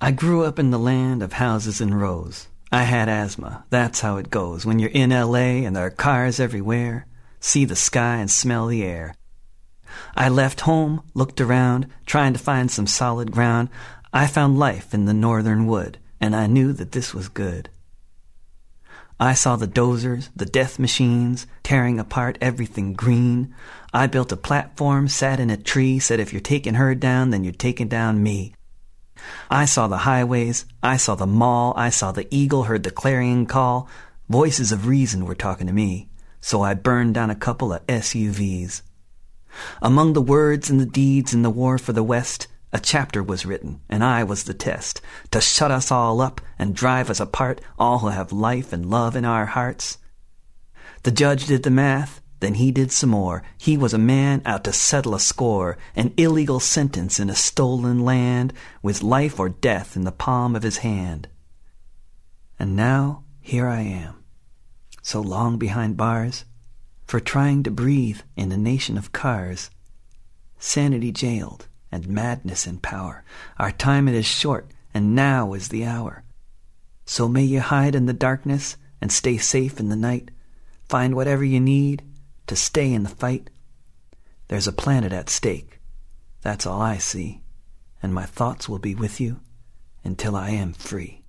I grew up in the land of houses in rows. I had asthma. That's how it goes. When you're in L.A. and there are cars everywhere, see the sky and smell the air. I left home, looked around, trying to find some solid ground. I found life in the northern wood, and I knew that this was good. I saw the dozers, the death machines, tearing apart everything green. I built a platform, sat in a tree, said if you're taking her down, then you're taking down me. I saw the highways, I saw the mall, I saw the eagle, heard the clarion call. Voices of reason were talking to me, so I burned down a couple of SUVs. Among the words and the deeds in the war for the West, a chapter was written, and I was the test, to shut us all up and drive us apart, all who have life and love in our hearts. The judge did the math, then he did some more. He was a man out to settle a score, an illegal sentence in a stolen land, with life or death in the palm of his hand. And now, here I am, so long behind bars, for trying to breathe in a nation of cars. Sanity jailed, and madness in power. Our time it is short, and now is the hour. So may you hide in the darkness, and stay safe in the night. Find whatever you need to stay in the fight. There's a planet at stake. That's all I see. And my thoughts will be with you until I am free.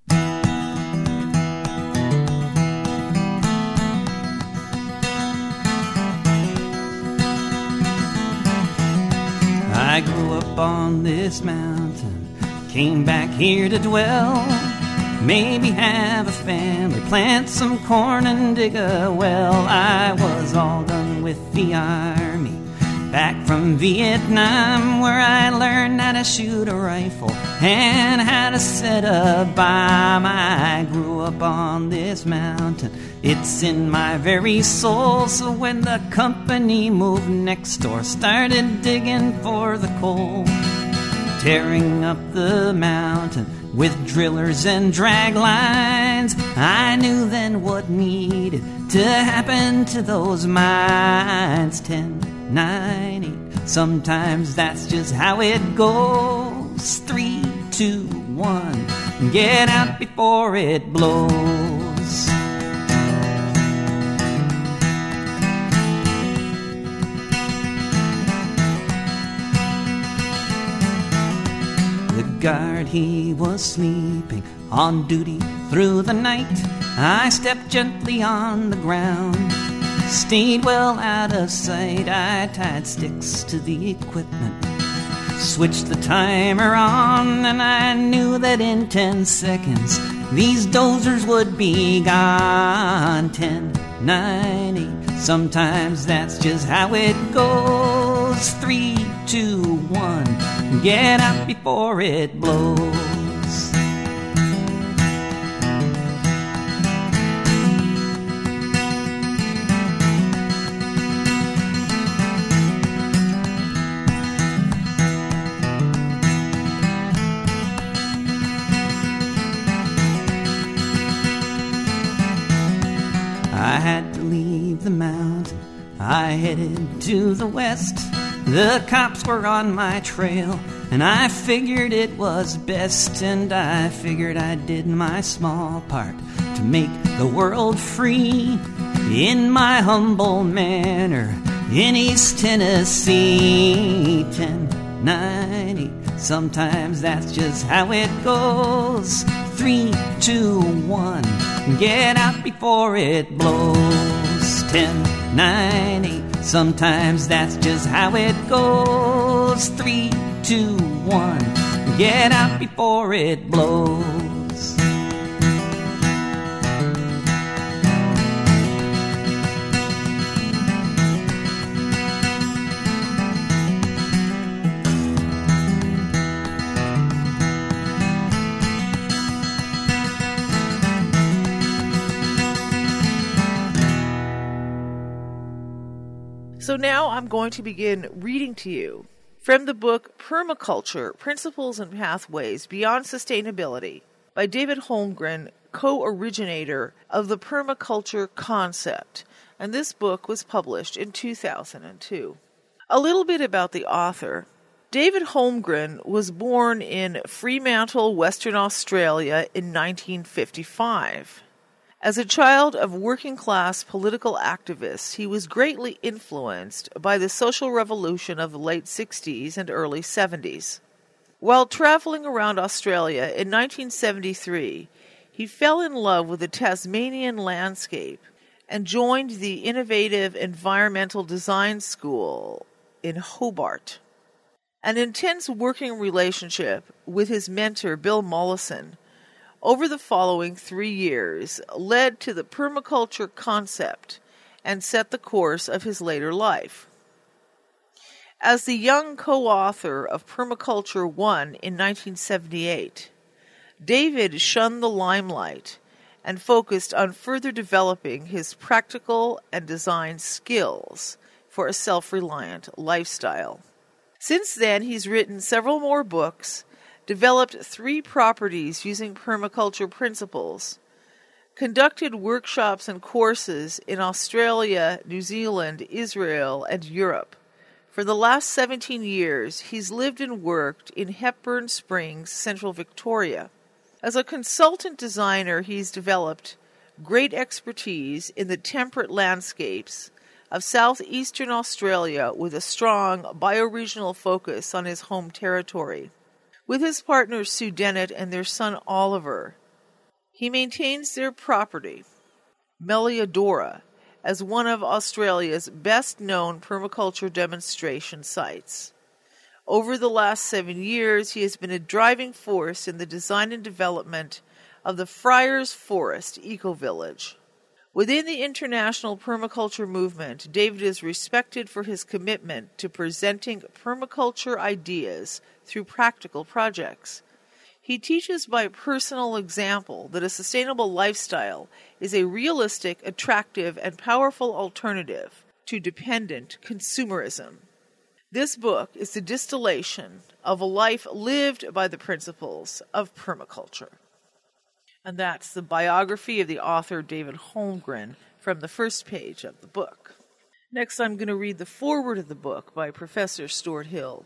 I grew up on this mountain, came back here to dwell. Maybe have a family, plant some corn and dig a well. I was all done with the army, back from Vietnam, where I learned how to shoot a rifle and how to set a bomb. I grew up on this mountain, it's in my very soul. So when the company moved next door, started digging for the coal, tearing up the mountain with drillers and drag lines, I knew then what needed to happen to those mines. 10, 9, 8, sometimes that's just how it goes. 3, 2, 1, get out before it blows. The guard, he was sleeping on duty through the night. I stepped gently on the ground, stayed well out of sight. I tied sticks to the equipment, switched the timer on, and I knew that in 10 seconds these dozers would be gone. 10, 9, 8, sometimes that's just how it goes. 3, 2, 1, get out before it blows. I had to leave the mountain, I headed to the west. The cops were on my trail, and I figured it was best. And I figured I did my small part to make the world free, in my humble manner, in East Tennessee. 10, 9, 8, sometimes that's just how it goes. 3, 2, 1, get out before it blows. 10, 9, 8, sometimes that's just how it goes. 3, 2, 1, get out before it blows. So now I'm going to begin reading to you from the book Permaculture, Principles and Pathways Beyond Sustainability by David Holmgren, co-originator of the permaculture concept. And this book was published in 2002. A little bit about the author. David Holmgren was born in Fremantle, Western Australia in 1955. As a child of working-class political activists, he was greatly influenced by the social revolution of the late 60s and early 70s. While traveling around Australia in 1973, he fell in love with the Tasmanian landscape and joined the innovative Environmental Design School in Hobart. An intense working relationship with his mentor, Bill Mollison, over the following 3 years led to the permaculture concept and set the course of his later life. As the young co-author of Permaculture 1 in 1978, David shunned the limelight and focused on further developing his practical and design skills for a self-reliant lifestyle. Since then, he's written several more books, developed 3 properties using permaculture principles, conducted workshops and courses in Australia, New Zealand, Israel, and Europe. For the last 17 years, he's lived and worked in Hepburn Springs, Central Victoria. As a consultant designer, he's developed great expertise in the temperate landscapes of southeastern Australia with a strong bioregional focus on his home territory. With his partner Sue Dennett and their son Oliver, he maintains their property, Meliadora, as one of Australia's best-known permaculture demonstration sites. Over the last 7 years, he has been a driving force in the design and development of the Friars Forest Eco-Village. Within the international permaculture movement, David is respected for his commitment to presenting permaculture ideas through practical projects. He teaches by personal example that a sustainable lifestyle is a realistic, attractive, and powerful alternative to dependent consumerism. This book is the distillation of a life lived by the principles of permaculture. And that's the biography of the author David Holmgren from the first page of the book. Next, I'm going to read the foreword of the book by Professor Stuart Hill.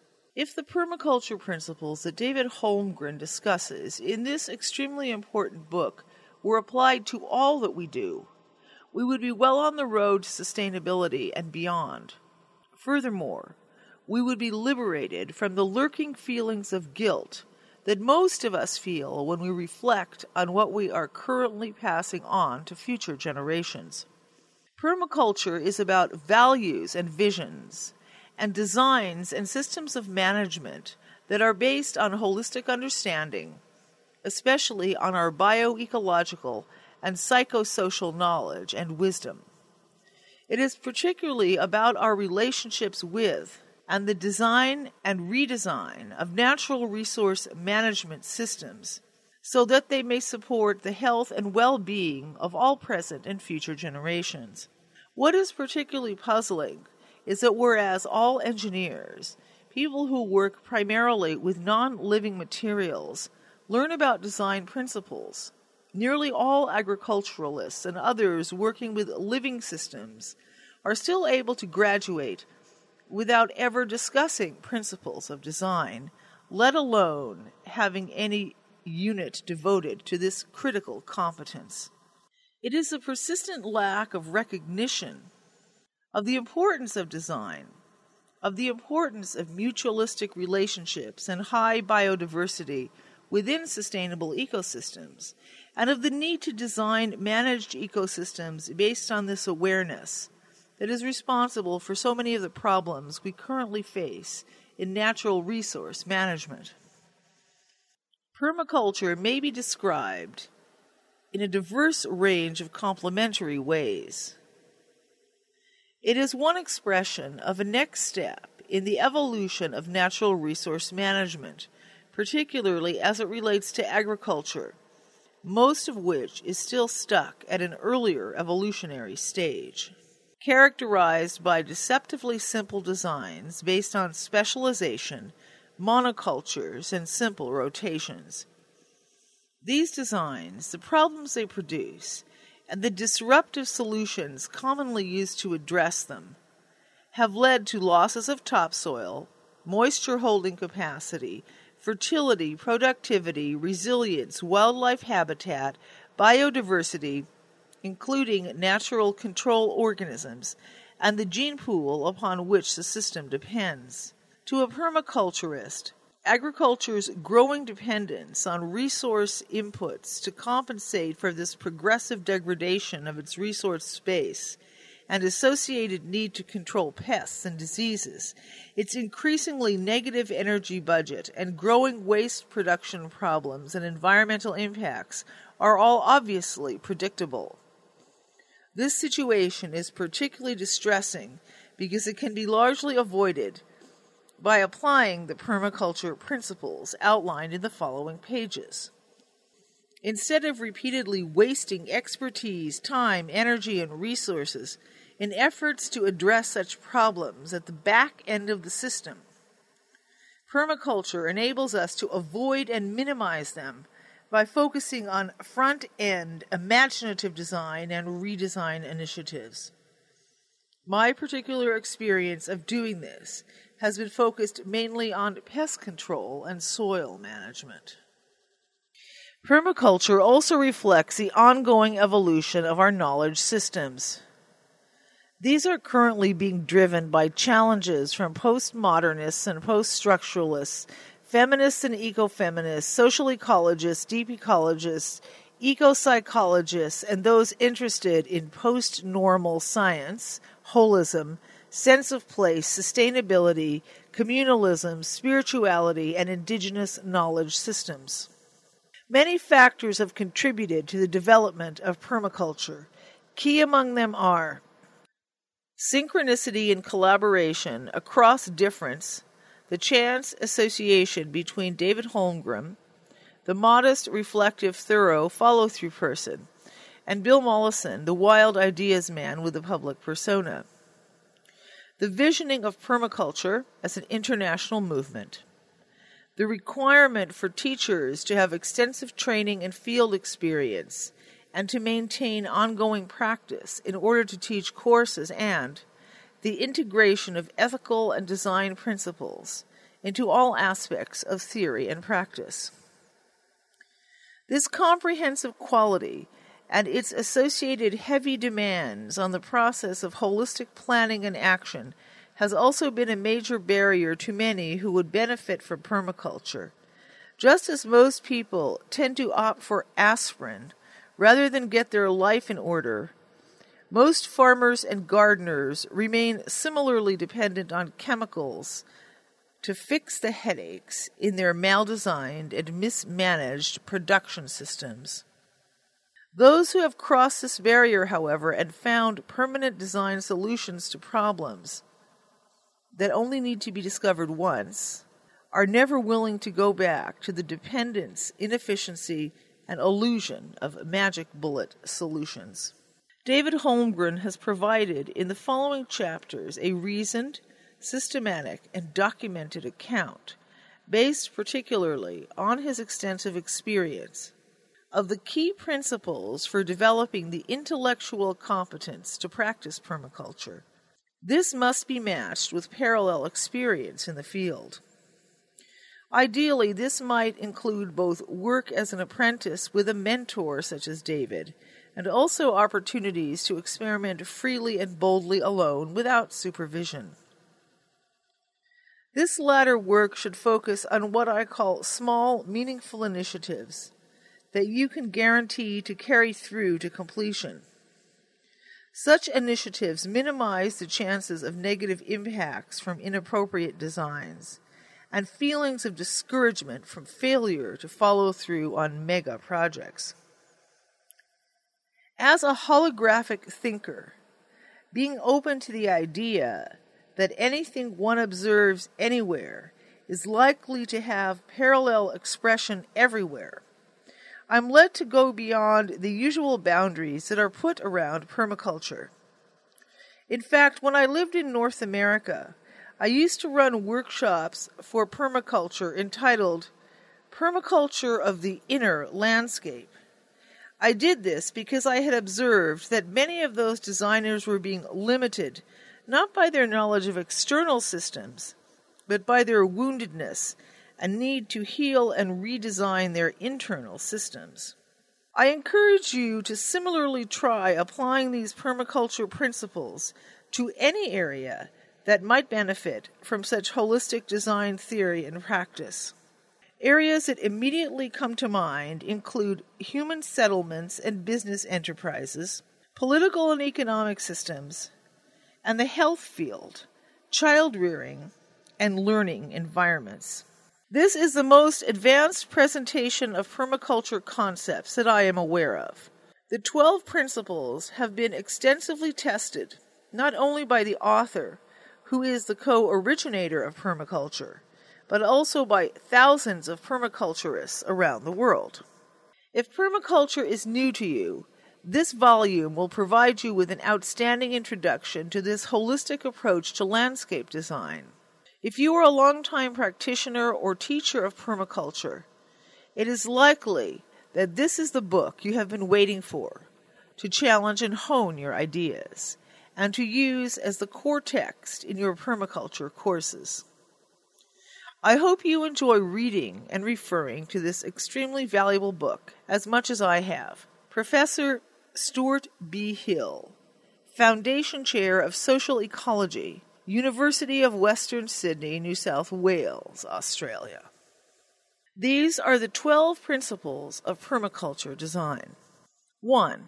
If the permaculture principles that David Holmgren discusses in this extremely important book were applied to all that we do, we would be well on the road to sustainability and beyond. Furthermore, we would be liberated from the lurking feelings of guilt that most of us feel when we reflect on what we are currently passing on to future generations. Permaculture is about values and visions, and designs and systems of management that are based on holistic understanding, especially on our bioecological and psychosocial knowledge and wisdom. It is particularly about our relationships with and the design and redesign of natural resource management systems so that they may support the health and well-being of all present and future generations. What is particularly puzzling is that whereas all engineers, people who work primarily with non-living materials, learn about design principles, nearly all agriculturalists and others working with living systems are still able to graduate without ever discussing principles of design, let alone having any unit devoted to this critical competence. It is a persistent lack of recognition of the importance of design, of the importance of mutualistic relationships and high biodiversity within sustainable ecosystems, and of the need to design managed ecosystems based on this awareness that is responsible for so many of the problems we currently face in natural resource management. Permaculture may be described in a diverse range of complementary ways. It is one expression of a next step in the evolution of natural resource management, particularly as it relates to agriculture, most of which is still stuck at an earlier evolutionary stage. Characterized by deceptively simple designs based on specialization, monocultures, and simple rotations. These designs, the problems they produce, and the disruptive solutions commonly used to address them, have led to losses of topsoil, moisture holding capacity, fertility, productivity, resilience, wildlife habitat, biodiversity, including natural control organisms, and the gene pool upon which the system depends. To a permaculturist, agriculture's growing dependence on resource inputs to compensate for this progressive degradation of its resource space and associated need to control pests and diseases, its increasingly negative energy budget and growing waste production problems and environmental impacts are all obviously predictable. This situation is particularly distressing because it can be largely avoided by applying the permaculture principles outlined in the following pages. Instead of repeatedly wasting expertise, time, energy, and resources in efforts to address such problems at the back end of the system, permaculture enables us to avoid and minimize them by focusing on front-end imaginative design and redesign initiatives. My particular experience of doing this has been focused mainly on pest control and soil management. Permaculture also reflects the ongoing evolution of our knowledge systems. These are currently being driven by challenges from postmodernists and post-structuralists, feminists and ecofeminists, social ecologists, deep ecologists, eco-psychologists, and those interested in post-normal science, holism, sense of place, sustainability, communalism, spirituality, and indigenous knowledge systems. Many factors have contributed to the development of permaculture. Key among them are synchronicity and collaboration across difference, the chance association between David Holmgren, the modest, reflective, thorough, follow-through person, and Bill Mollison, the wild ideas man with a public persona. The visioning of permaculture as an international movement. The requirement for teachers to have extensive training and field experience and to maintain ongoing practice in order to teach courses, and the integration of ethical and design principles into all aspects of theory and practice. This comprehensive quality and its associated heavy demands on the process of holistic planning and action has also been a major barrier to many who would benefit from permaculture. Just as most people tend to opt for aspirin rather than get their life in order, most farmers and gardeners remain similarly dependent on chemicals to fix the headaches in their mal-designed and mismanaged production systems. Those who have crossed this barrier, however, and found permanent design solutions to problems that only need to be discovered once, are never willing to go back to the dependence, inefficiency, and illusion of magic bullet solutions. David Holmgren has provided in the following chapters a reasoned, systematic, and documented account, based particularly on his extensive experience, of the key principles for developing the intellectual competence to practice permaculture. This must be matched with parallel experience in the field. Ideally, this might include both work as an apprentice with a mentor such as David, and also opportunities to experiment freely and boldly alone without supervision. This latter work should focus on what I call small, meaningful initiatives that you can guarantee to carry through to completion. Such initiatives minimize the chances of negative impacts from inappropriate designs and feelings of discouragement from failure to follow through on mega projects. As a holographic thinker, being open to the idea that anything one observes anywhere is likely to have parallel expression everywhere, I'm led to go beyond the usual boundaries that are put around permaculture. In fact, when I lived in North America, I used to run workshops for permaculture entitled Permaculture of the Inner Landscape. I did this because I had observed that many of those designers were being limited not by their knowledge of external systems, but by their woundedness and need to heal and redesign their internal systems. I encourage you to similarly try applying these permaculture principles to any area that might benefit from such holistic design theory and practice. Areas that immediately come to mind include human settlements and business enterprises, political and economic systems, and the health field, child rearing, and learning environments. This is the most advanced presentation of permaculture concepts that I am aware of. The 12 principles have been extensively tested, not only by the author, who is the co-originator of permaculture, but also by thousands of permaculturists around the world. If permaculture is new to you, this volume will provide you with an outstanding introduction to this holistic approach to landscape design. If you are a longtime practitioner or teacher of permaculture, it is likely that this is the book you have been waiting for to challenge and hone your ideas, and to use as the core text in your permaculture courses. I hope you enjoy reading and referring to this extremely valuable book as much as I have. Professor Stuart B. Hill, Foundation Chair of Social Ecology, University of Western Sydney, New South Wales, Australia. These are the 12 principles of permaculture design. 1.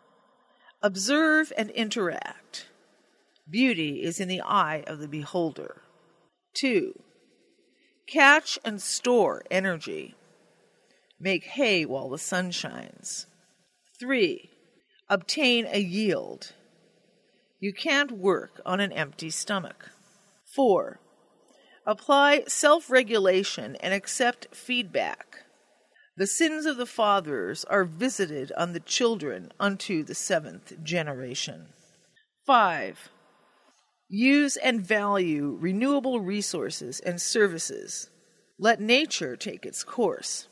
Observe and interact. Beauty is in the eye of the beholder. 2. Catch and store energy. Make hay while the sun shines. 3. Obtain a yield. You can't work on an empty stomach. 4. Apply self-regulation and accept feedback. The sins of the fathers are visited on the children unto the 7th generation. 5. Use and value renewable resources and services. Let nature take its course.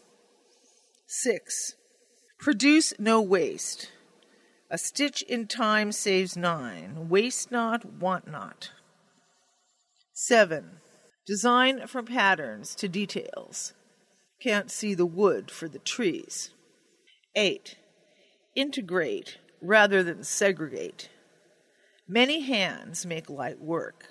6. Produce no waste. A stitch in time saves 9. Waste not, want not. 7. Design from patterns to details. Can't see the wood for the trees. 8. Integrate rather than segregate. Many hands make light work.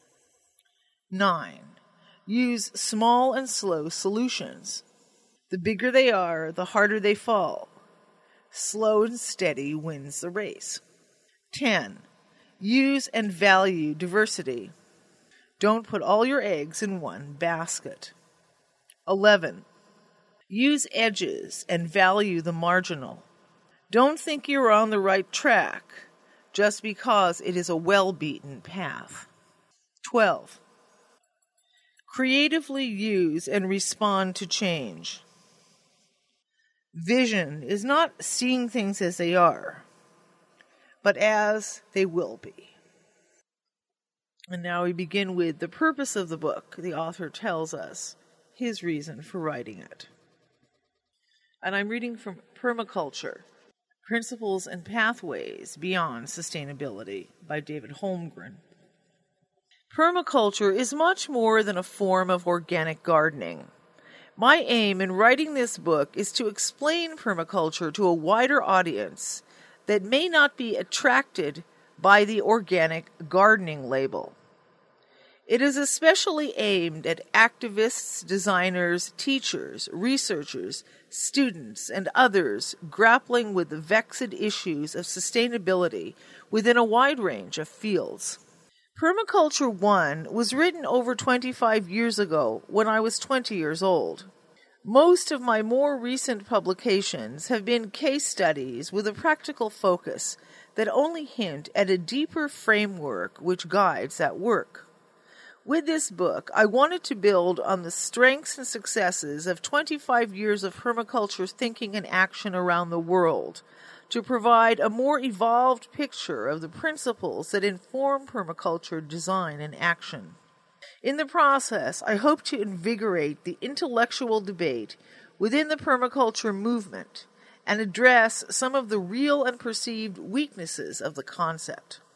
9. Use small and slow solutions. The bigger they are, the harder they fall. Slow and steady wins the race. 10. Use and value diversity. Don't put all your eggs in one basket. 11. Use edges and value the marginal. Don't think you're on the right track just because it is a well-beaten path. 12. Creatively use and respond to change. Vision is not seeing things as they are, but as they will be. And now we begin with the purpose of the book. The author tells us his reason for writing it. And I'm reading from Permaculture, Principles and Pathways Beyond Sustainability by David Holmgren. Permaculture is much more than a form of organic gardening. My aim in writing this book is to explain permaculture to a wider audience that may not be attracted by the organic gardening label. It is especially aimed at activists, designers, teachers, researchers, students, and others grappling with the vexed issues of sustainability within a wide range of fields. Permaculture 1 was written over 25 years ago when I was 20 years old. Most of my more recent publications have been case studies with a practical focus that only hint at a deeper framework which guides that work. With this book, I wanted to build on the strengths and successes of 25 years of permaculture thinking and action around the world to provide a more evolved picture of the principles that inform permaculture design and action. In the process, I hope to invigorate the intellectual debate within the permaculture movement and address some of the real and perceived weaknesses of the concept.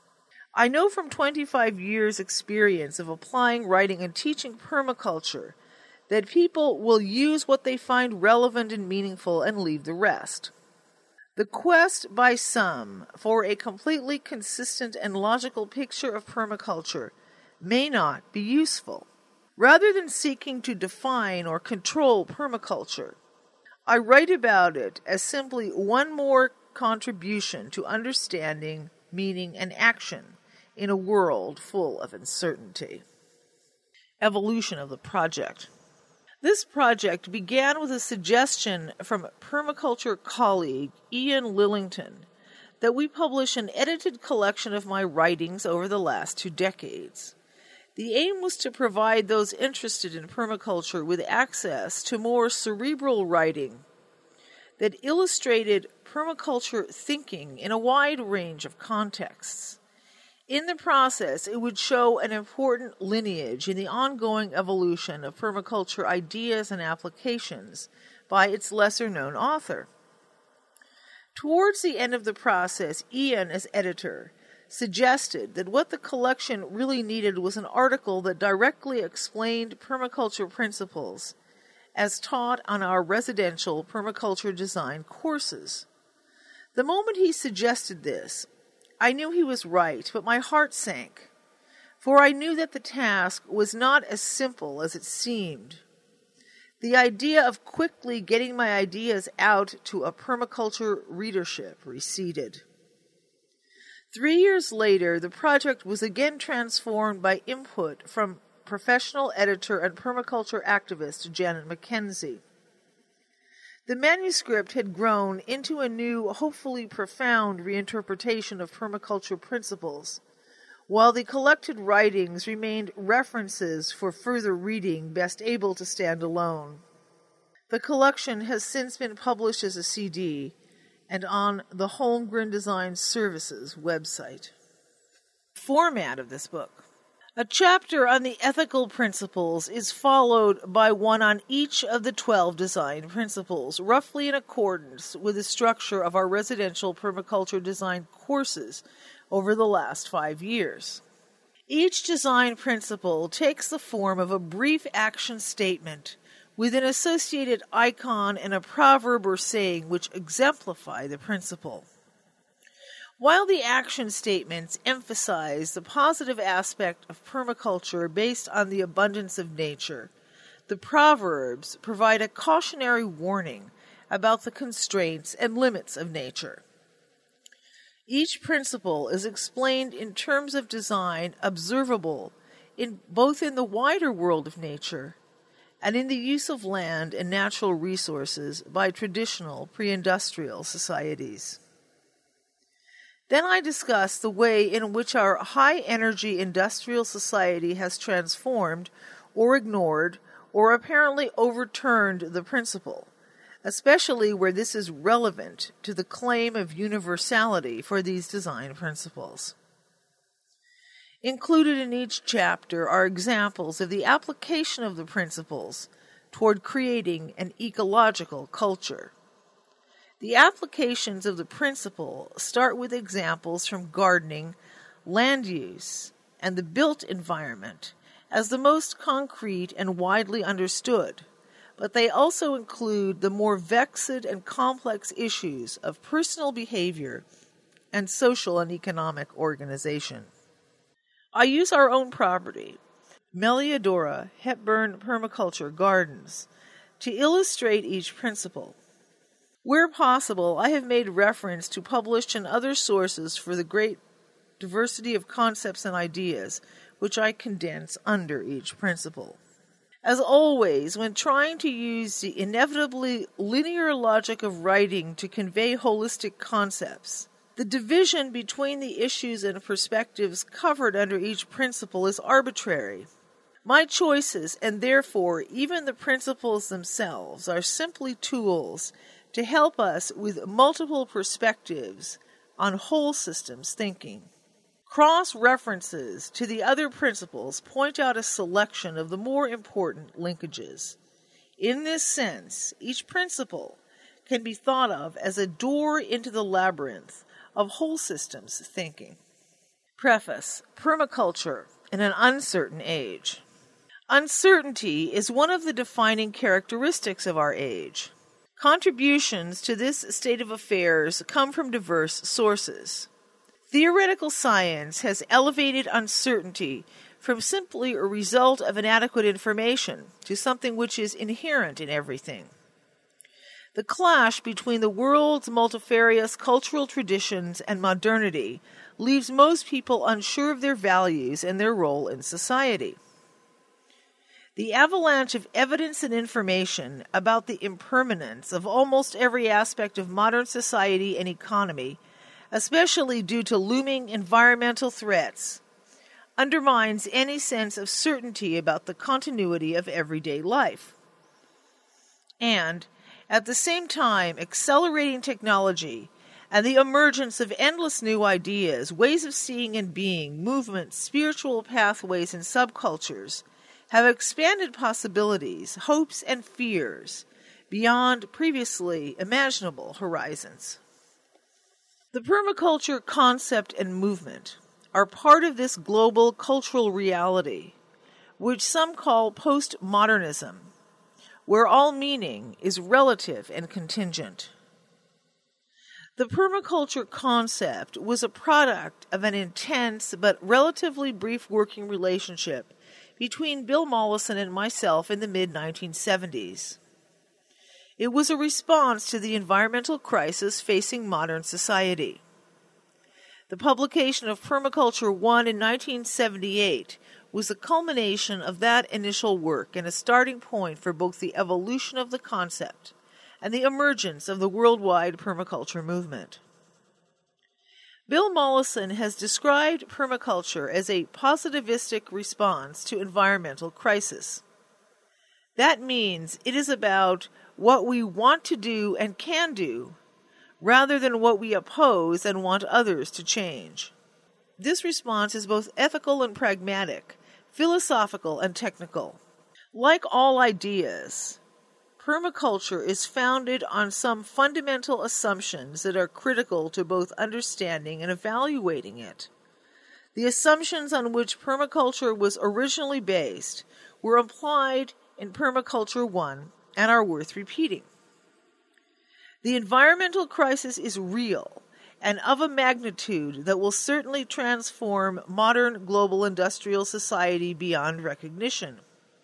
I know from 25 years' experience of applying, writing, and teaching permaculture that people will use what they find relevant and meaningful and leave the rest. The quest by some for a completely consistent and logical picture of permaculture may not be useful. Rather than seeking to define or control permaculture, I write about it as simply one more contribution to understanding, meaning, and action in a world full of uncertainty. Evolution of the project. This project began with a suggestion from permaculture colleague Ian Lillington that we publish an edited collection of my writings over the last 2 decades. The aim was to provide those interested in permaculture with access to more cerebral writing that illustrated permaculture thinking in a wide range of contexts. In the process, it would show an important lineage in the ongoing evolution of permaculture ideas and applications by its lesser-known author. Towards the end of the process, Ian, as editor, suggested that what the collection really needed was an article that directly explained permaculture principles as taught on our residential permaculture design courses. The moment he suggested this, I knew he was right, but my heart sank, for I knew that the task was not as simple as it seemed. The idea of quickly getting my ideas out to a permaculture readership receded. 3 years later, the project was again transformed by input from professional editor and permaculture activist Janet McKenzie. The manuscript had grown into a new, hopefully profound reinterpretation of permaculture principles, while the collected writings remained references for further reading best able to stand alone. The collection has since been published as a CD and on the Holmgren Design Services website. Format of this book. A chapter on the ethical principles is followed by one on each of the 12 design principles, roughly in accordance with the structure of our residential permaculture design courses over the last 5 years. Each design principle takes the form of a brief action statement with an associated icon and a proverb or saying which exemplify the principle. While the action statements emphasize the positive aspect of permaculture based on the abundance of nature, the proverbs provide a cautionary warning about the constraints and limits of nature. Each principle is explained in terms of design observable both in the wider world of nature and in the use of land and natural resources by traditional pre-industrial societies. Then I discuss the way in which our high-energy industrial society has transformed or ignored or apparently overturned the principle, especially where this is relevant to the claim of universality for these design principles. Included in each chapter are examples of the application of the principles toward creating an ecological culture. The applications of the principle start with examples from gardening, land use, and the built environment as the most concrete and widely understood, but they also include the more vexed and complex issues of personal behavior and social and economic organization. I use our own property, Meliodora Hepburn Permaculture Gardens, to illustrate each principle. Where possible, I have made reference to published and other sources for the great diversity of concepts and ideas, which I condense under each principle. As always, when trying to use the inevitably linear logic of writing to convey holistic concepts, the division between the issues and perspectives covered under each principle is arbitrary. My choices, and therefore even the principles themselves, are simply tools to help us with multiple perspectives on whole systems thinking. Cross-references to the other principles point out a selection of the more important linkages. In this sense, each principle can be thought of as a door into the labyrinth of whole systems thinking. Preface: Permaculture in an Uncertain Age. Uncertainty is one of the defining characteristics of our age. Contributions to this state of affairs come from diverse sources. Theoretical science has elevated uncertainty from simply a result of inadequate information to something which is inherent in everything. The clash between the world's multifarious cultural traditions and modernity leaves most people unsure of their values and their role in society. The avalanche of evidence and information about the impermanence of almost every aspect of modern society and economy, especially due to looming environmental threats, undermines any sense of certainty about the continuity of everyday life. And, at the same time, accelerating technology and the emergence of endless new ideas, ways of seeing and being, movements, spiritual pathways, and subcultures have expanded possibilities, hopes, and fears beyond previously imaginable horizons. The permaculture concept and movement are part of this global cultural reality, which some call postmodernism, where all meaning is relative and contingent. The permaculture concept was a product of an intense but relatively brief working relationship between Bill Mollison and myself in the mid-1970s. It was a response to the environmental crisis facing modern society. The publication of Permaculture 1 in 1978 was the culmination of that initial work and a starting point for both the evolution of the concept and the emergence of the worldwide permaculture movement. Bill Mollison has described permaculture as a positivistic response to environmental crisis. That means it is about what we want to do and can do, rather than what we oppose and want others to change. This response is both ethical and pragmatic, philosophical and technical. Like all ideas, permaculture is founded on some fundamental assumptions that are critical to both understanding and evaluating it. The assumptions on which permaculture was originally based were applied in Permaculture 1 and are worth repeating. The environmental crisis is real and of a magnitude that will certainly transform modern global industrial society beyond recognition.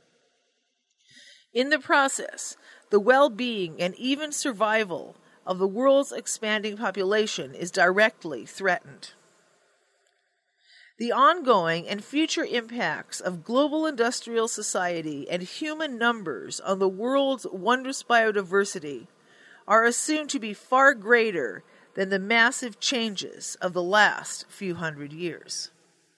In the process, the well-being and even survival of the world's expanding population is directly threatened. The ongoing and future impacts of global industrial society and human numbers on the world's wondrous biodiversity are assumed to be far greater than the massive changes of the last few hundred years.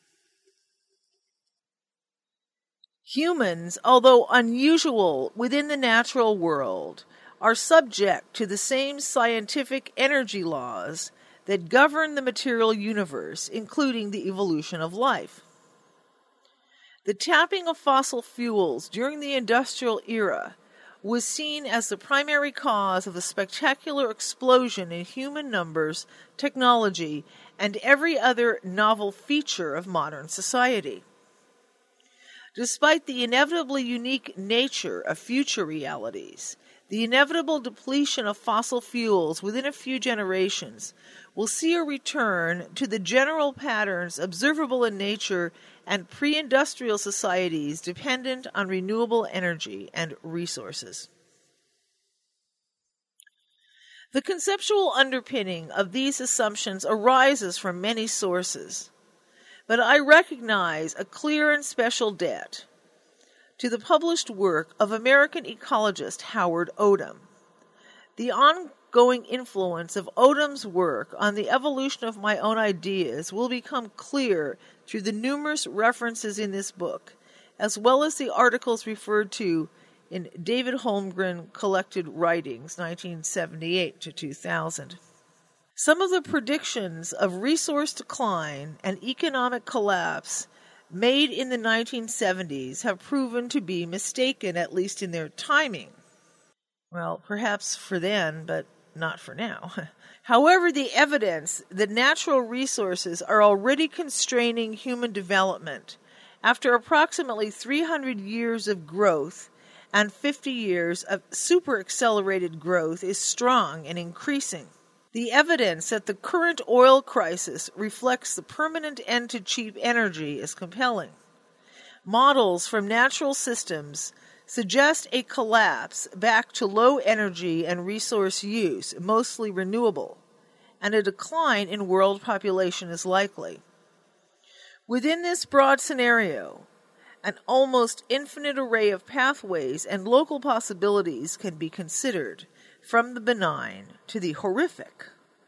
Humans, although unusual within the natural world, are subject to the same scientific energy laws that govern the material universe, including the evolution of life. The tapping of fossil fuels during the industrial era was seen as the primary cause of the spectacular explosion in human numbers, technology, and every other novel feature of modern society. Despite the inevitably unique nature of future realities, the inevitable depletion of fossil fuels within a few generations will see a return to the general patterns observable in nature and pre-industrial societies dependent on renewable energy and resources. The conceptual underpinning of these assumptions arises from many sources, but I recognize a clear and special debt to the published work of American ecologist Howard Odum. The ongoing influence of Odom's work on the evolution of my own ideas will become clear through the numerous references in this book, as well as the articles referred to in David Holmgren Collected Writings, 1978 to 2000. Some of the predictions of resource decline and economic collapse made in the 1970s have proven to be mistaken, at least in their timing. Well, perhaps for then, but not for now. However, the evidence that natural resources are already constraining human development after approximately 300 years of growth and 50 years of super-accelerated growth is strong and increasing. The evidence that the current oil crisis reflects the permanent end to cheap energy is compelling. Models from natural systems suggest a collapse back to low energy and resource use, mostly renewable, and a decline in world population is likely. Within this broad scenario, an almost infinite array of pathways and local possibilities can be considered, from the benign to the horrific.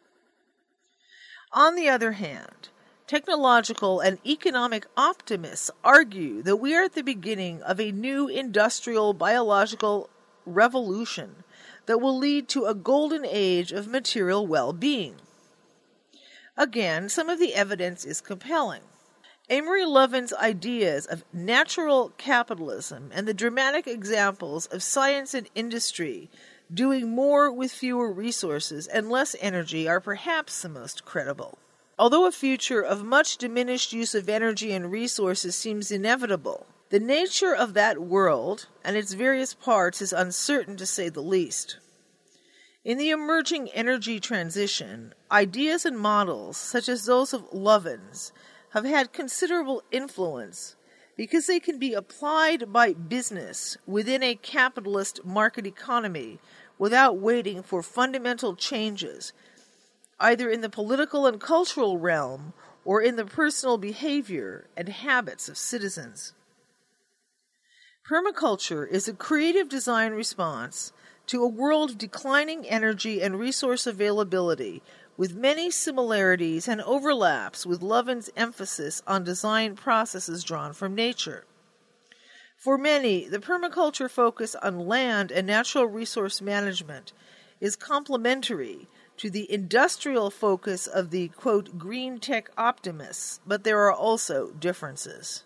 On the other hand, technological and economic optimists argue that we are at the beginning of a new industrial biological revolution that will lead to a golden age of material well-being. Again, some of the evidence is compelling. Amory Lovin's ideas of natural capitalism and the dramatic examples of science and industry doing more with fewer resources and less energy are perhaps the most credible. Although a future of much diminished use of energy and resources seems inevitable, the nature of that world and its various parts is uncertain to say the least. In the emerging energy transition, ideas and models such as those of Lovin's have had considerable influence because they can be applied by business within a capitalist market economy without waiting for fundamental changes, either in the political and cultural realm or in the personal behavior and habits of citizens. Permaculture is a creative design response to a world of declining energy and resource availability, with many similarities and overlaps with Lovin's emphasis on design processes drawn from nature. For many, the permaculture focus on land and natural resource management is complementary to the industrial focus of the, quote, green tech optimists, but there are also differences.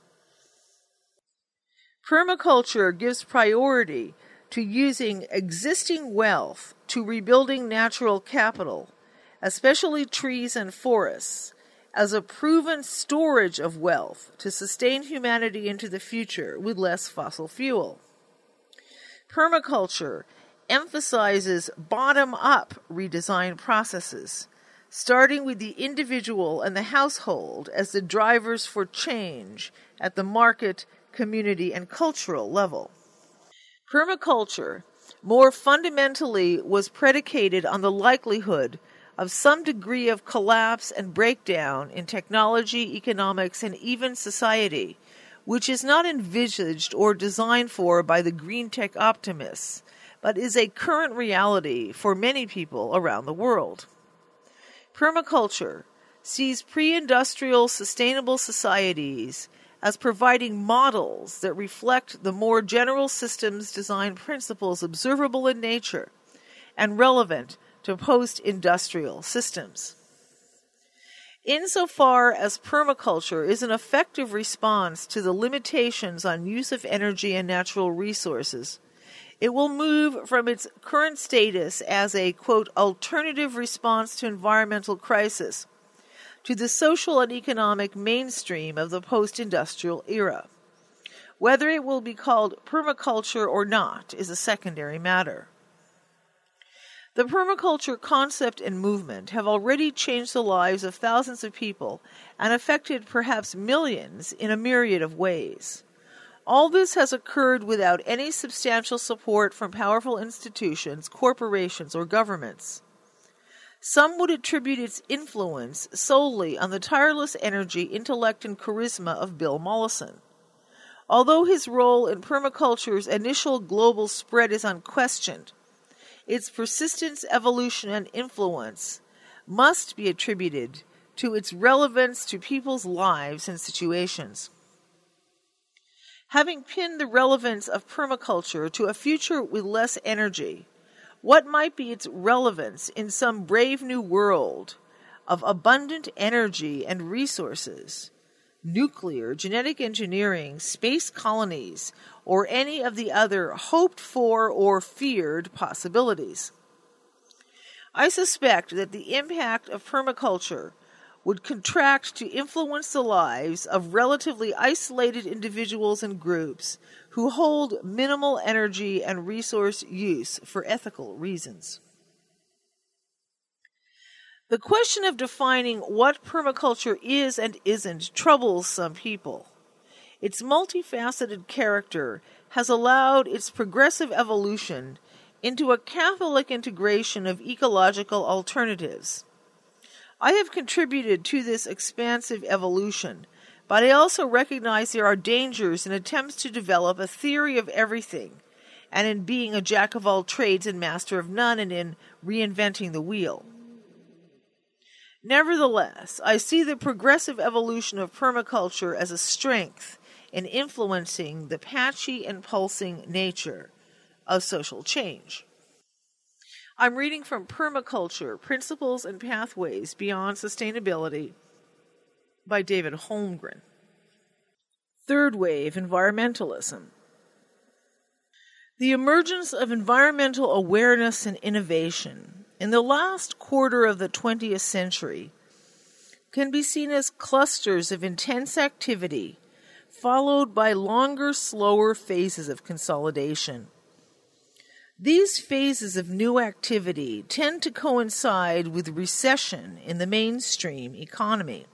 Permaculture gives priority to using existing wealth to rebuilding natural capital, especially trees and forests, as a proven storage of wealth to sustain humanity into the future with less fossil fuel. Permaculture emphasizes bottom-up redesign processes, starting with the individual and the household as the drivers for change at the market, community, and cultural level. Permaculture, more fundamentally, was predicated on the likelihood of some degree of collapse and breakdown in technology, economics, and even society, which is not envisaged or designed for by the green tech optimists, but is a current reality for many people around the world. Permaculture sees pre-industrial sustainable societies as providing models that reflect the more general systems design principles observable in nature and relevant to post-industrial systems. Insofar as permaculture is an effective response to the limitations on use of energy and natural resources, it will move from its current status as a, quote, alternative response to environmental crisis to the social and economic mainstream of the post-industrial era. Whether it will be called permaculture or not is a secondary matter. The permaculture concept and movement have already changed the lives of thousands of people and affected perhaps millions in a myriad of ways. All this has occurred without any substantial support from powerful institutions, corporations, or governments. Some would attribute its influence solely on the tireless energy, intellect, and charisma of Bill Mollison. Although his role in permaculture's initial global spread is unquestioned, its persistence, evolution, and influence must be attributed to its relevance to people's lives and situations. Having pinned the relevance of permaculture to a future with less energy, what might be its relevance in some brave new world of abundant energy and resources, nuclear, genetic engineering, space colonies, or any of the other hoped for or feared possibilities? I suspect that the impact of permaculture would contract to influence the lives of relatively isolated individuals and groups who hold minimal energy and resource use for ethical reasons. The question of defining what permaculture is and isn't troubles some people. Its multifaceted character has allowed its progressive evolution into a Catholic integration of ecological alternatives. I have contributed to this expansive evolution, but I also recognize there are dangers in attempts to develop a theory of everything, and in being a jack of all trades and master of none, and in reinventing the wheel. Nevertheless, I see the progressive evolution of permaculture as a strength in influencing the patchy and pulsing nature of social change. I'm reading from Permaculture, Principles and Pathways Beyond Sustainability by David Holmgren. Third wave environmentalism. The emergence of environmental awareness and innovation in the last quarter of the 20th century can be seen as clusters of intense activity followed by longer, slower phases of consolidation. These phases of new activity tend to coincide with recession in the mainstream economy.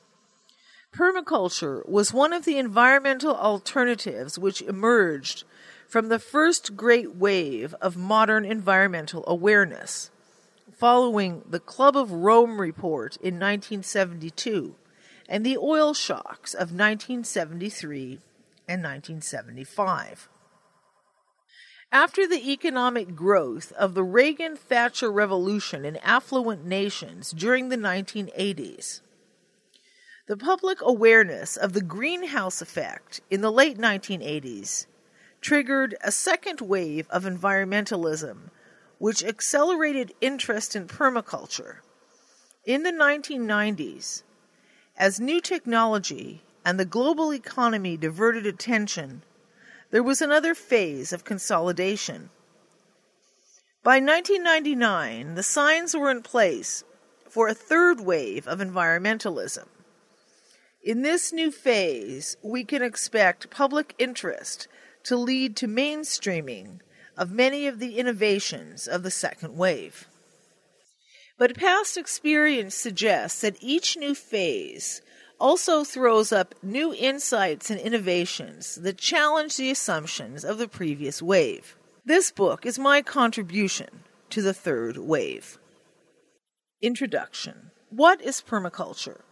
Permaculture was one of the environmental alternatives which emerged from the first great wave of modern environmental awareness, following the Club of Rome report in 1972 and the oil shocks of 1973 and 1975. After the economic growth of the Reagan-Thatcher revolution in affluent nations during the 1980s, the public awareness of the greenhouse effect in the late 1980s triggered a second wave of environmentalism, which accelerated interest in permaculture. In the 1990s, as new technology and the global economy diverted attention, there was another phase of consolidation. By 1999, the signs were in place for a third wave of environmentalism. In this new phase, we can expect public interest to lead to mainstreaming of many of the innovations of the second wave. But past experience suggests that each new phase also throws up new insights and innovations that challenge the assumptions of the previous wave. This book is my contribution to the third wave. Introduction. What is permaculture?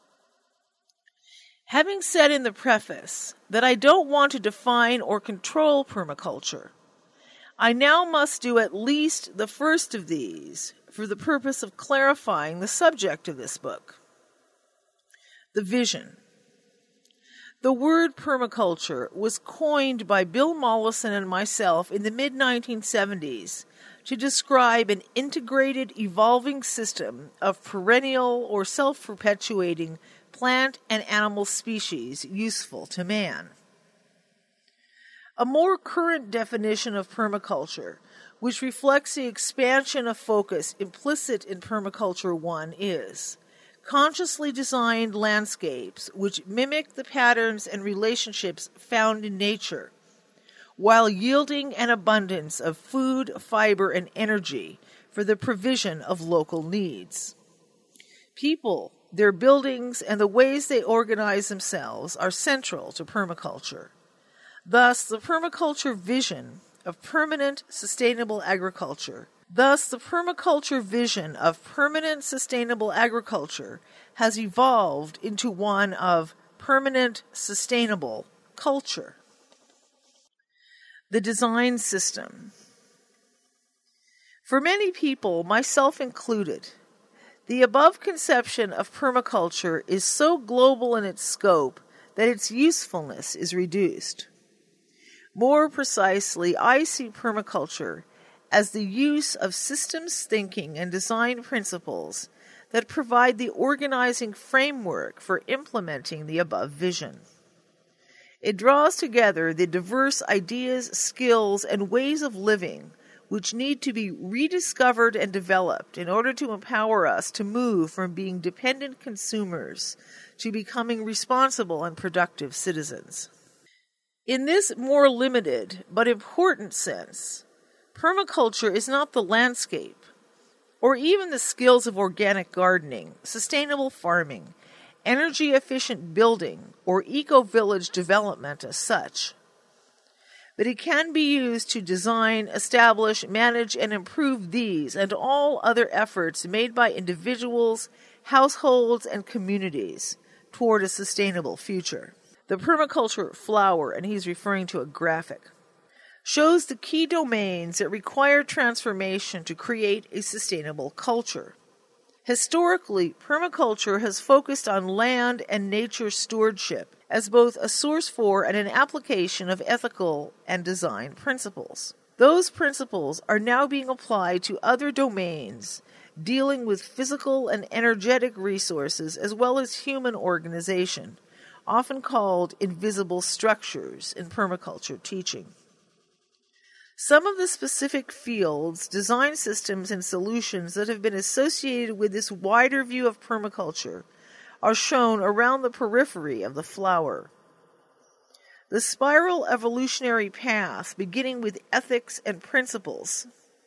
Having said in the preface that I don't want to define or control permaculture, I now must do at least the first of these for the purpose of clarifying the subject of this book. The vision. The word permaculture was coined by Bill Mollison and myself in the mid-1970s to describe an integrated, evolving system of perennial or self-perpetuating plant and animal species useful to man. A more current definition of permaculture, which reflects the expansion of focus implicit in Permaculture 1, is consciously designed landscapes which mimic the patterns and relationships found in nature, while yielding an abundance of food, fiber, and energy for the provision of local needs. People, their buildings, and the ways they organize themselves are central to permaculture. Thus, the permaculture vision of permanent sustainable agriculture has evolved into one of permanent sustainable culture. The design system. For many people, myself included, the above conception of permaculture is so global in its scope that its usefulness is reduced. More precisely, I see permaculture as the use of systems thinking and design principles that provide the organizing framework for implementing the above vision. It draws together the diverse ideas, skills, and ways of living which need to be rediscovered and developed in order to empower us to move from being dependent consumers to becoming responsible and productive citizens. In this more limited but important sense, permaculture is not the landscape, or even the skills of organic gardening, sustainable farming, energy-efficient building, or eco-village development as such. But it can be used to design, establish, manage, and improve these and all other efforts made by individuals, households, and communities toward a sustainable future. The permaculture flower, and he's referring to a graphic, shows the key domains that require transformation to create a sustainable culture. Historically, permaculture has focused on land and nature stewardship as both a source for and an application of ethical and design principles. Those principles are now being applied to other domains, dealing with physical and energetic resources as well as human organization, often called invisible structures in permaculture teaching. Some of the specific fields, design systems, and solutions that have been associated with this wider view of permaculture are shown around the periphery of the flower. The spiral evolutionary path, beginning with ethics and principles,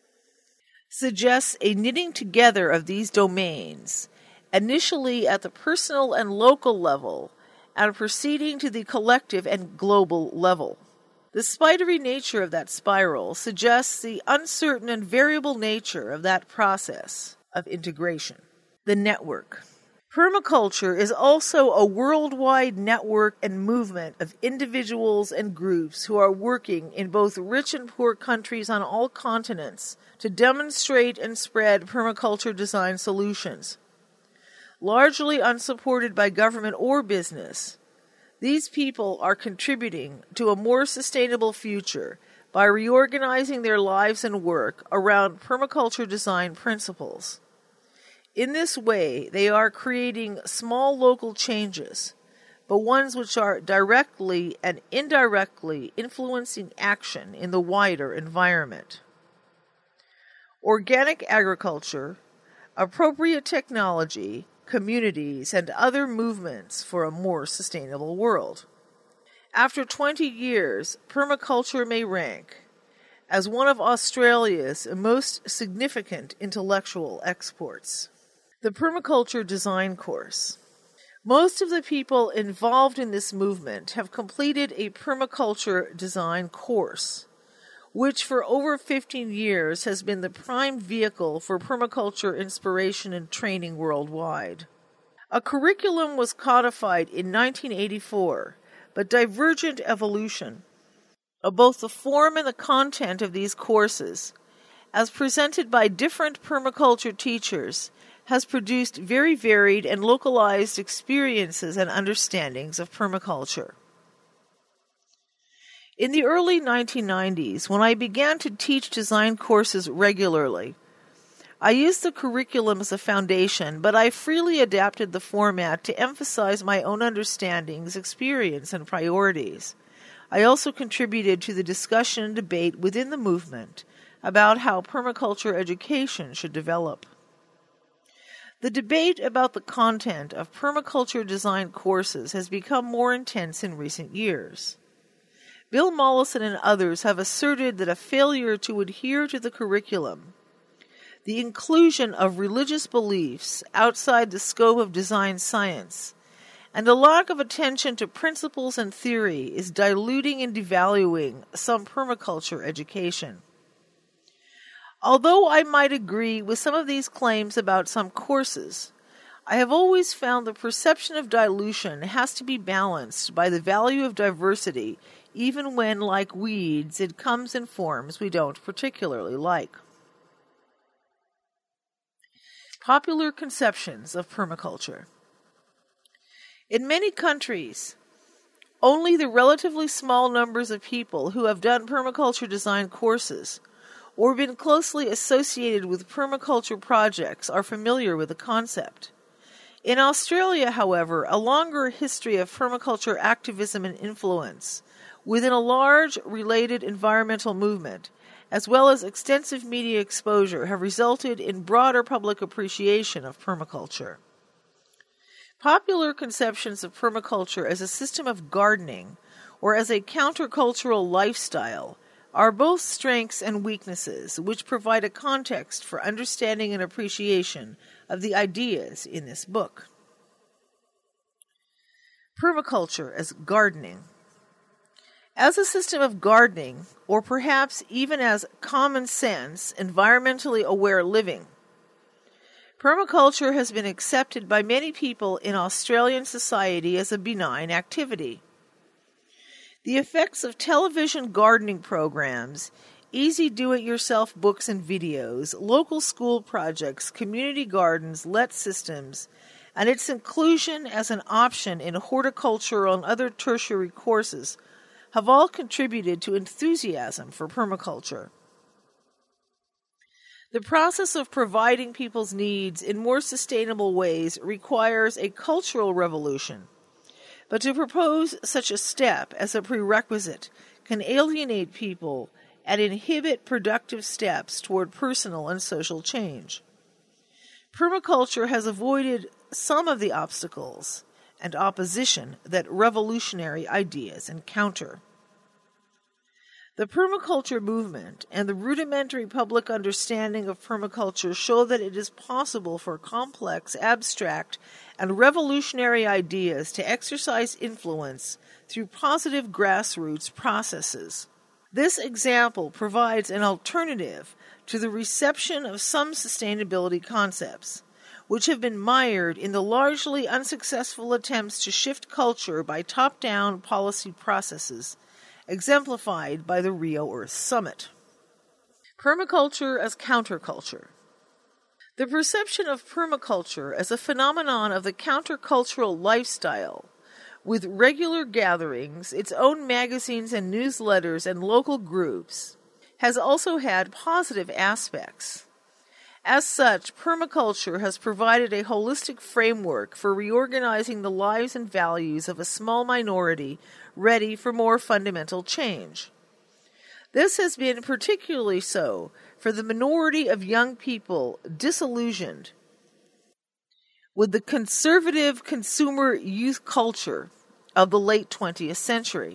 suggests a knitting together of these domains, initially at the personal and local level, and proceeding to the collective and global level. The spidery nature of that spiral suggests the uncertain and variable nature of that process of integration. The network. Permaculture is also a worldwide network and movement of individuals and groups who are working in both rich and poor countries on all continents to demonstrate and spread permaculture design solutions. Largely unsupported by government or business, these people are contributing to a more sustainable future by reorganizing their lives and work around permaculture design principles. In this way, they are creating small local changes, but ones which are directly and indirectly influencing action in the wider environment. Organic agriculture, appropriate technology, communities, and other movements for a more sustainable world. After 20 years, permaculture may rank as one of Australia's most significant intellectual exports. The Permaculture Design Course. Most of the people involved in this movement have completed a permaculture design course, which for over 15 years has been the prime vehicle for permaculture inspiration and training worldwide. A curriculum was codified in 1984, but divergent evolution of both the form and the content of these courses, as presented by different permaculture teachers, has produced very varied and localized experiences and understandings of permaculture. In the early 1990s, when I began to teach design courses regularly, I used the curriculum as a foundation, but I freely adapted the format to emphasize my own understandings, experience, and priorities. I also contributed to the discussion and debate within the movement about how permaculture education should develop. The debate about the content of permaculture design courses has become more intense in recent years. Bill Mollison and others have asserted that a failure to adhere to the curriculum, the inclusion of religious beliefs outside the scope of design science, and a lack of attention to principles and theory is diluting and devaluing some permaculture education. Although I might agree with some of these claims about some courses, I have always found the perception of dilution has to be balanced by the value of diversity, even when, like weeds, it comes in forms we don't particularly like. Popular conceptions of permaculture. In many countries, only the relatively small numbers of people who have done permaculture design courses or been closely associated with permaculture projects are familiar with the concept. In Australia, however, a longer history of permaculture activism and influence within a large related environmental movement as well as extensive media exposure, have resulted in broader public appreciation of permaculture. Popular conceptions of permaculture as a system of gardening or as a countercultural lifestyle are both strengths and weaknesses, which provide a context for understanding and appreciation of the ideas in this book. Permaculture as gardening. As a system of gardening, or perhaps even as common sense, environmentally aware living, permaculture has been accepted by many people in Australian society as a benign activity. The effects of television gardening programs, easy do-it-yourself books and videos, local school projects, community gardens, let systems, and its inclusion as an option in horticultural and other tertiary courses have all contributed to enthusiasm for permaculture. The process of providing people's needs in more sustainable ways requires a cultural revolution, but to propose such a step as a prerequisite can alienate people and inhibit productive steps toward personal and social change. Permaculture has avoided some of the obstacles and opposition that revolutionary ideas encounter. The permaculture movement and the rudimentary public understanding of permaculture show that it is possible for complex, abstract, and revolutionary ideas to exercise influence through positive grassroots processes. This example provides an alternative to the reception of some sustainability concepts, which have been mired in the largely unsuccessful attempts to shift culture by top-down policy processes, exemplified by the Rio Earth Summit. Permaculture as counterculture. The perception of permaculture as a phenomenon of the countercultural lifestyle, with regular gatherings, its own magazines and newsletters and local groups, has also had positive aspects. As such, permaculture has provided a holistic framework for reorganizing the lives and values of a small minority ready for more fundamental change. This has been particularly so for the minority of young people disillusioned with the conservative consumer youth culture of the late 20th century.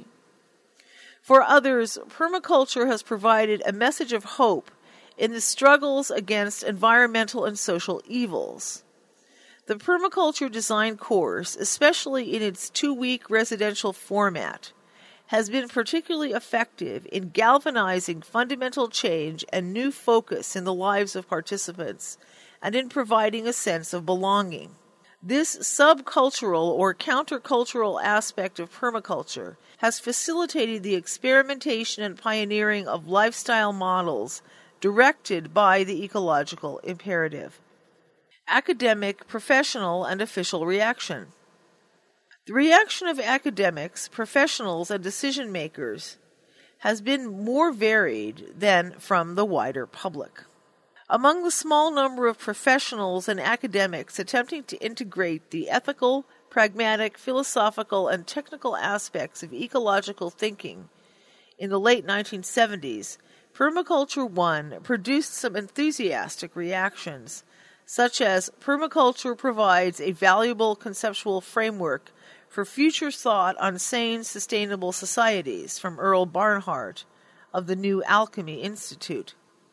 For others, permaculture has provided a message of hope in the struggles against environmental and social evils. The permaculture design course, especially in its 2-week residential format, has been particularly effective in galvanizing fundamental change and new focus in the lives of participants and in providing a sense of belonging. This subcultural or countercultural aspect of permaculture has facilitated the experimentation and pioneering of lifestyle models directed by the ecological imperative. Academic, professional, and official reaction. The reaction of academics, professionals, and decision-makers has been more varied than from the wider public. Among the small number of professionals and academics attempting to integrate the ethical, pragmatic, philosophical, and technical aspects of ecological thinking in the late 1970s, Permaculture 1 produced some enthusiastic reactions, such as permaculture provides a valuable conceptual framework for future thought on sane, sustainable societies, from Earl Barnhart of the New Alchemy Institute.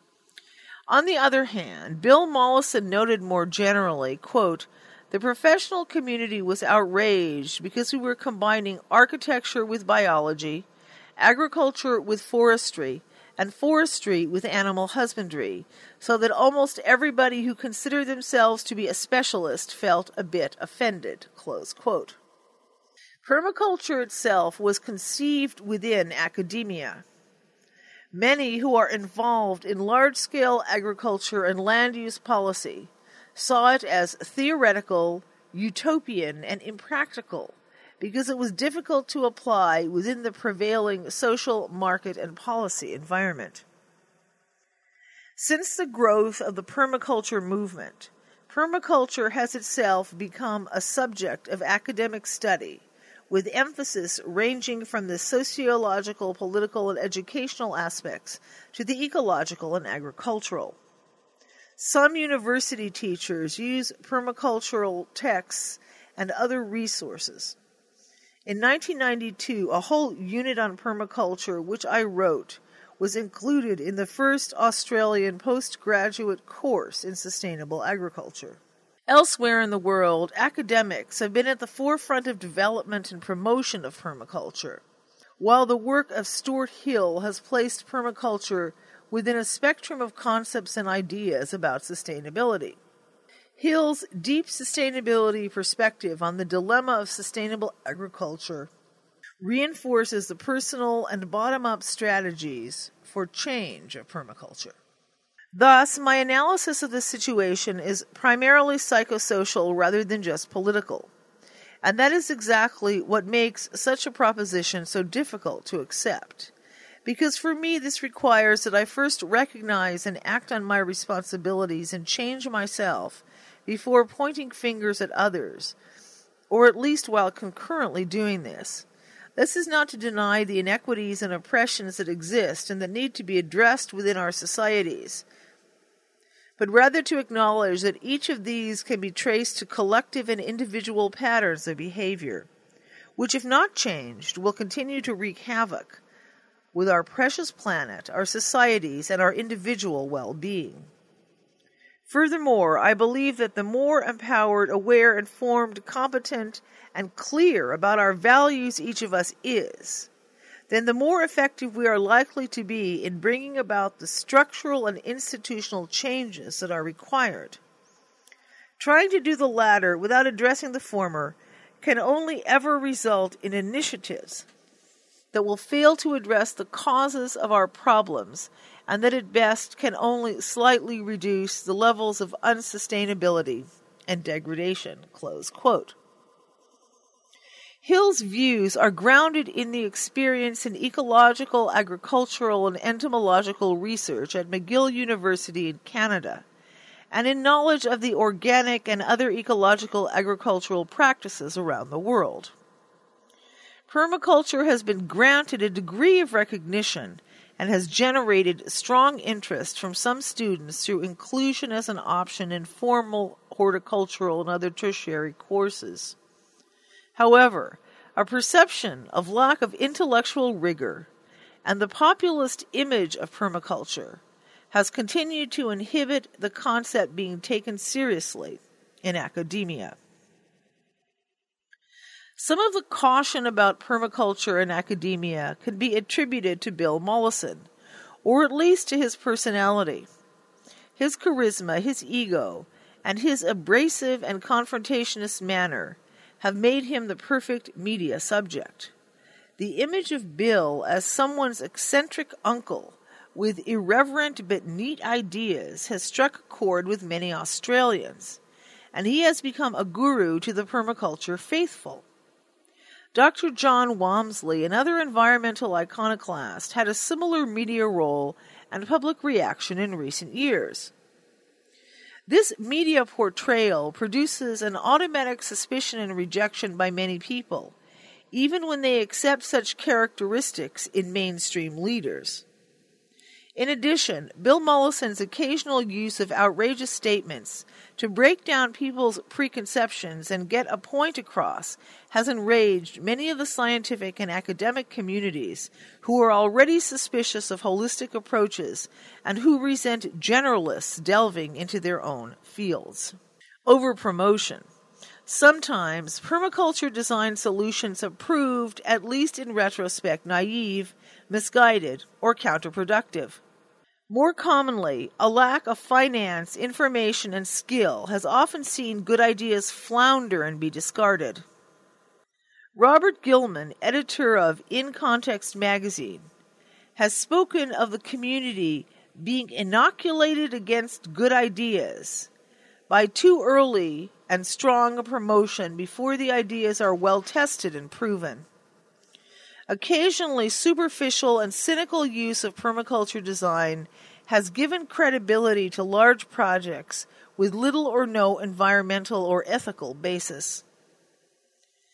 On the other hand, Bill Mollison noted more generally, quote, "The professional community was outraged because we were combining architecture with biology, agriculture with forestry, and forestry with animal husbandry, so that almost everybody who considered themselves to be a specialist felt a bit offended." Close quote. Permaculture itself was conceived within academia. Many who are involved in large-scale agriculture and land use policy saw it as theoretical, utopian, and impractical, because it was difficult to apply within the prevailing social, market, and policy environment. Since the growth of the permaculture movement, permaculture has itself become a subject of academic study, with emphasis ranging from the sociological, political, and educational aspects to the ecological and agricultural. Some university teachers use permacultural texts and other resources. In 1992, a whole unit on permaculture, which I wrote, was included in the first Australian postgraduate course in sustainable agriculture. Elsewhere in the world, academics have been at the forefront of development and promotion of permaculture, while the work of Stuart Hill has placed permaculture within a spectrum of concepts and ideas about sustainability. Hill's deep sustainability perspective on the dilemma of sustainable agriculture reinforces the personal and bottom-up strategies for change of permaculture. Thus, my analysis of this situation is primarily psychosocial rather than just political, and that is exactly what makes such a proposition so difficult to accept. Because for me, this requires that I first recognize and act on my responsibilities and change myself before pointing fingers at others, or at least while concurrently doing this. This is not to deny the inequities and oppressions that exist and that need to be addressed within our societies, but rather to acknowledge that each of these can be traced to collective and individual patterns of behavior, which, if not changed, will continue to wreak havoc with our precious planet, our societies, and our individual well-being. Furthermore, I believe that the more empowered, aware, informed, competent, and clear about our values each of us is, then the more effective we are likely to be in bringing about the structural and institutional changes that are required. Trying to do the latter without addressing the former can only ever result in initiatives that will fail to address the causes of our problems, and that at best can only slightly reduce the levels of unsustainability and degradation." Close quote. Hill's views are grounded in the experience in ecological, agricultural, and entomological research at McGill University in Canada, and in knowledge of the organic and other ecological agricultural practices around the world. Permaculture has been granted a degree of recognition and has generated strong interest from some students through inclusion as an option in formal horticultural and other tertiary courses. However, a perception of lack of intellectual rigor and the populist image of permaculture has continued to inhibit the concept being taken seriously in academia. Some of the caution about permaculture in academia can be attributed to Bill Mollison, or at least to his personality. His charisma, his ego, and his abrasive and confrontationist manner have made him the perfect media subject. The image of Bill as someone's eccentric uncle with irreverent but neat ideas has struck a chord with many Australians, and he has become a guru to the permaculture faithful. Dr. John Walmsley, another environmental iconoclast, had a similar media role and public reaction in recent years. This media portrayal produces an automatic suspicion and rejection by many people, even when they accept such characteristics in mainstream leaders. In addition, Bill Mollison's occasional use of outrageous statements to break down people's preconceptions and get a point across has enraged many of the scientific and academic communities who are already suspicious of holistic approaches and who resent generalists delving into their own fields. Overpromotion. Sometimes permaculture design solutions have proved, at least in retrospect, naive, misguided, or counterproductive. More commonly, a lack of finance, information, and skill has often seen good ideas flounder and be discarded. Robert Gilman, editor of In Context magazine, has spoken of the community being inoculated against good ideas by too early and strong a promotion before the ideas are well tested and proven. Occasionally, superficial and cynical use of permaculture design has given credibility to large projects with little or no environmental or ethical basis.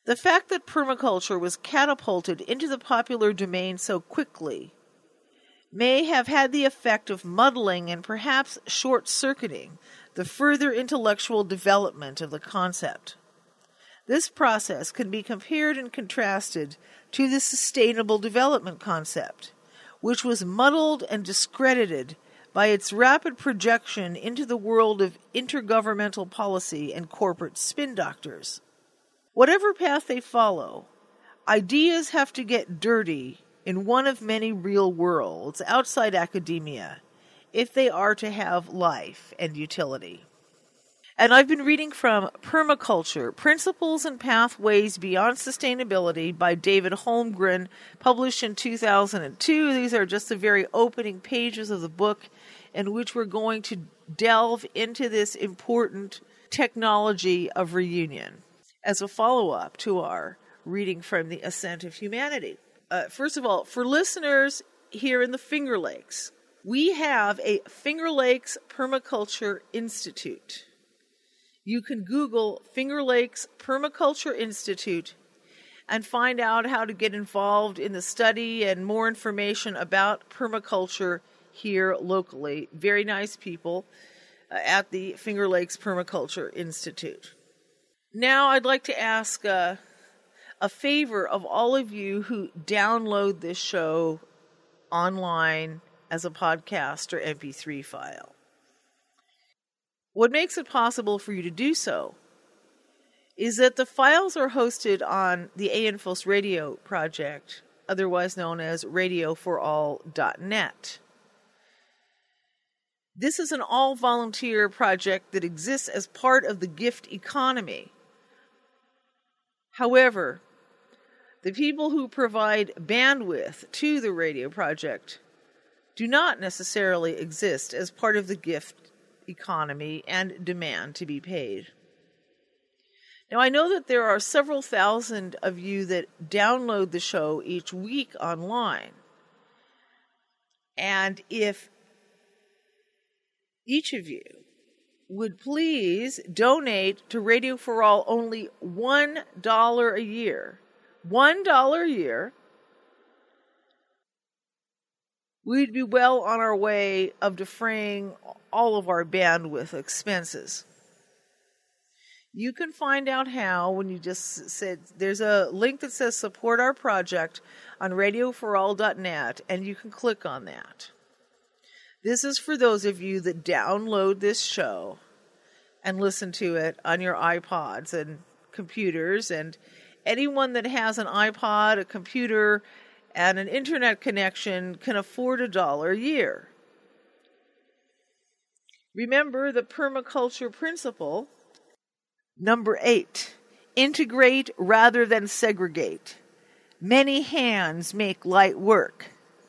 The fact that permaculture was catapulted into the popular domain so quickly may have had the effect of muddling and perhaps short-circuiting the further intellectual development of the concept. This process can be compared and contrasted to the sustainable development concept, which was muddled and discredited by its rapid projection into the world of intergovernmental policy and corporate spin doctors. Whatever path they follow, ideas have to get dirty in one of many real worlds outside academia if they are to have life and utility. And I've been reading from Permaculture, Principles and Pathways Beyond Sustainability by David Holmgren, published in 2002. These are just the very opening pages of the book in which we're going to delve into this important technology of reunion as a follow-up to our reading from The Ascent of Humanity. First of all, for listeners here in the Finger Lakes, we have a Finger Lakes Permaculture Institute. You can Google Finger Lakes Permaculture Institute and find out how to get involved in the study and more information about permaculture here locally. Very nice people at the Finger Lakes Permaculture Institute. Now I'd like to ask a favor of all of you who download this show online as a podcast or MP3 file. What makes it possible for you to do so is that the files are hosted on the AInfos Radio project, otherwise known as radioforall.net. This is an all-volunteer project that exists as part of the gift economy. However, the people who provide bandwidth to the radio project do not necessarily exist as part of the gift economy and demand to be paid. Now, I know that there are several thousand of you that download the show each week online. And if each of you would please donate to Radio for All only $1 a year, $1 a year, we'd be well on our way of defraying all of our bandwidth expenses. You can find out how when you just said, there's a link that says support our project on radioforall.net, and you can click on that. This is for those of you that download this show and listen to it on your iPods and computers, and anyone that has an iPod, a computer, and an internet connection can afford $1 a year. Remember the permaculture principle. Number 8, integrate rather than segregate. Many hands make light work.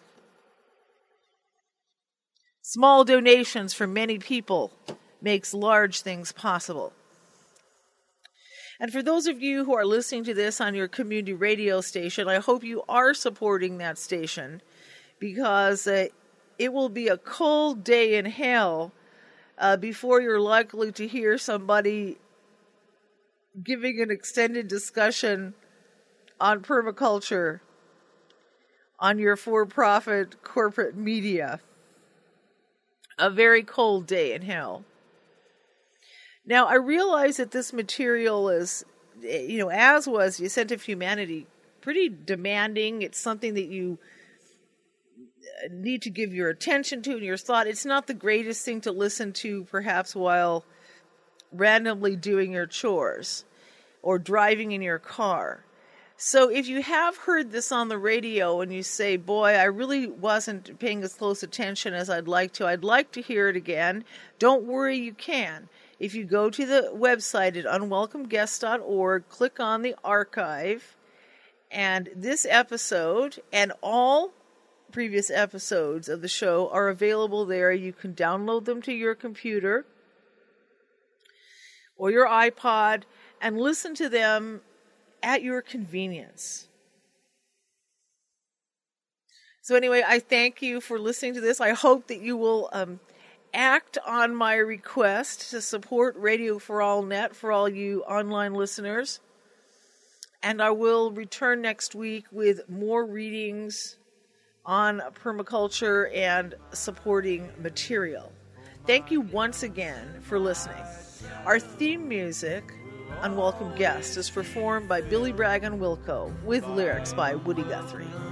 Small donations from many people makes large things possible. And for those of you who are listening to this on your community radio station, I hope you are supporting that station, because it will be a cold day in hell before you're likely to hear somebody giving an extended discussion on permaculture on your for-profit corporate media. A very cold day in hell. Now, I realize that this material is, as was The Ascent of Humanity, pretty demanding. It's something that you need to give your attention to and your thought. It's not the greatest thing to listen to, perhaps, while randomly doing your chores or driving in your car. So if you have heard this on the radio and you say, boy, I really wasn't paying as close attention as I'd like to hear it again, don't worry, you can. If you go to the website at unwelcomeguests.org, click on the archive, and this episode and all previous episodes of the show are available there. You can download them to your computer or your iPod and listen to them at your convenience. So anyway, I thank you for listening to this. I hope that you will act on my request to support Radio for All Net for all you online listeners. And I will return next week with more readings on permaculture and supporting material. Thank you once again for listening. Our theme music, Unwelcome Guest, is performed by Billy Bragg and Wilco with lyrics by Woody Guthrie.